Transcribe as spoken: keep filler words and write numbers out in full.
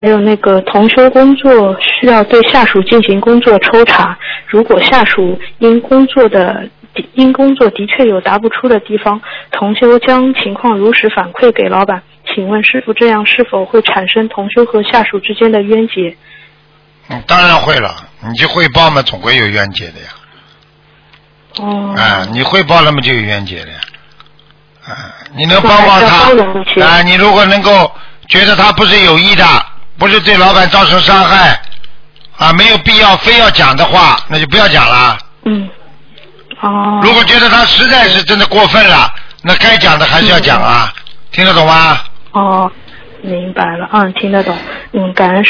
还有那个同修工作需要对下属进行工作抽查，如果下属因工作的因工作的确有答不出的地方，同修将情况如实反馈给老板，请问师父这样是否会产生同修和下属之间的冤结？ 嗯，当然会了，你去汇报嘛，总归有冤结的呀。 哦。 啊，你汇报了嘛就有冤结的呀。啊，你能帮帮他啊？你如果能够觉得他不是有意的，不是对老板造成伤害啊，没有必要非要讲的话，那就不要讲了。 嗯。哦。 如果觉得他实在是真的过分了，那该讲的还是要讲啊，嗯、听得懂吗？ 哦，明白了，嗯，听得懂，嗯，感恩。